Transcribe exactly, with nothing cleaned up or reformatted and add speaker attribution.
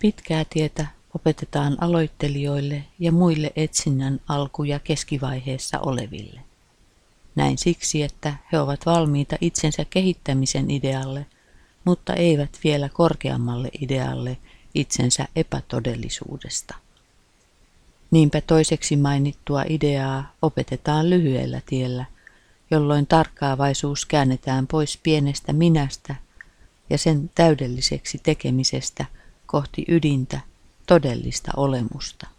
Speaker 1: Pitkää tietä opetetaan aloittelijoille ja muille etsinnän alku- ja keskivaiheessa oleville. Näin siksi, että he ovat valmiita itsensä kehittämisen idealle, mutta eivät vielä korkeammalle idealle itsensä epätodellisuudesta. Niinpä toiseksi mainittua ideaa opetetaan lyhyellä tiellä, jolloin tarkkaavaisuus käännetään pois pienestä minästä ja sen täydelliseksi tekemisestä kohti ydintä, todellista olemusta.